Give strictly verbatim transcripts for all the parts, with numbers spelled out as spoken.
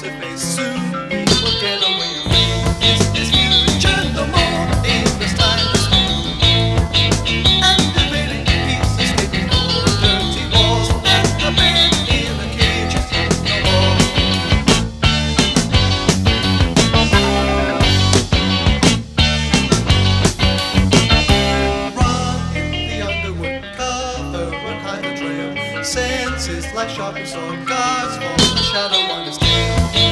face to face. Soon we will get away from this, this future no more. In this time is and the building pieces getting all the dirty walls and the bed in the cages no more. Run in the underwood, cover and hide the trail. Senses like sharp sword, guards for the shadow on his tail.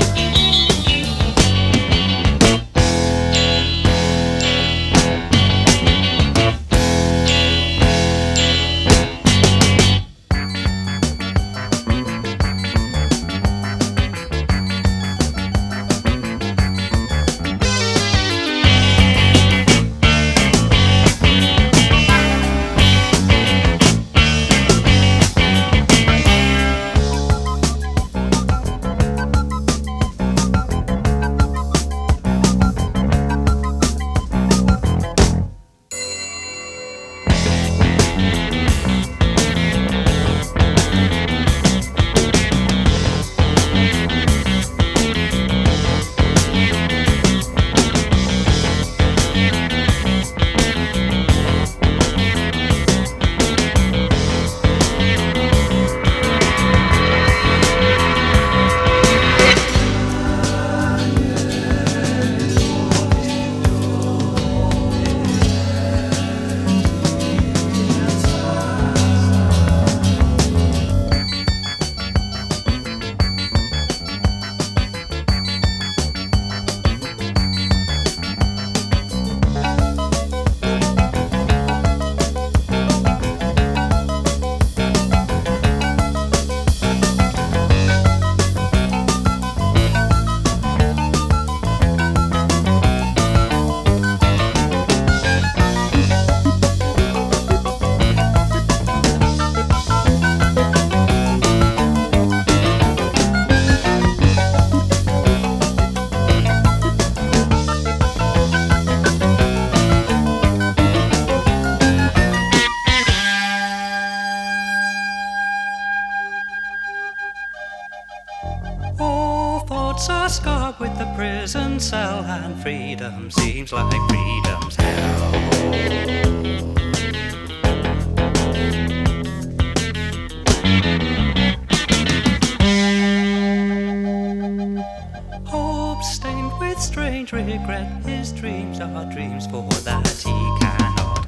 All thoughts are scarred with the prison cell, and freedom seems like freedom's hell. Hope stained with strange regret, his dreams are dreams for that he cannot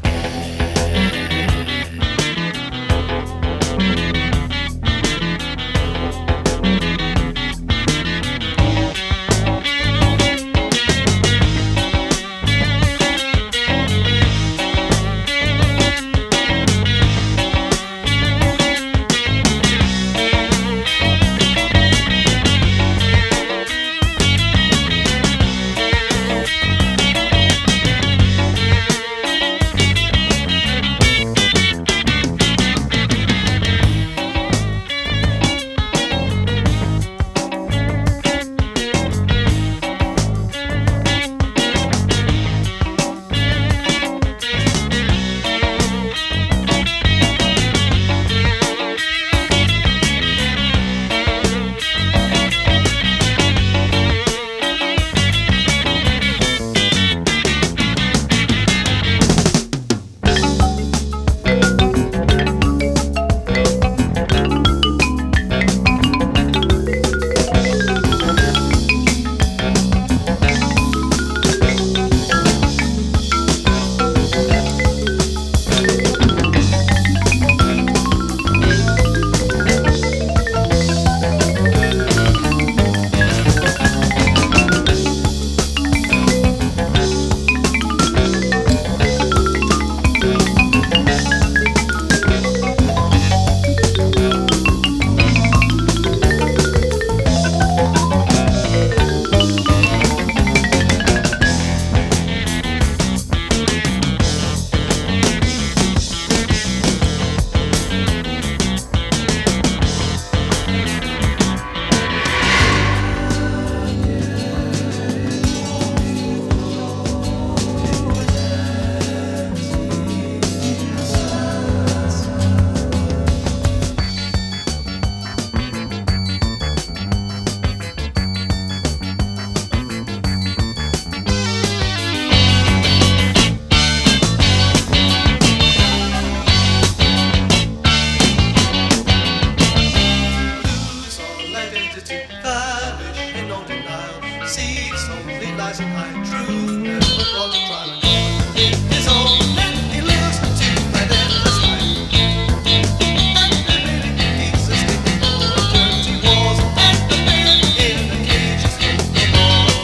Seed slowly lies in high truth, never brought to trial and God in his own net. He lives to fight endless life. And the really he's escaping all dirty walls. And the bear in the cage is no more.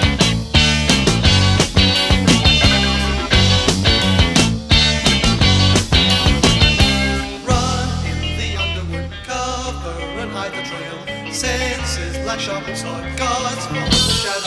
Run in the underwood, cover and hide the trail. Senses like sharpened sword, guards from the shadow.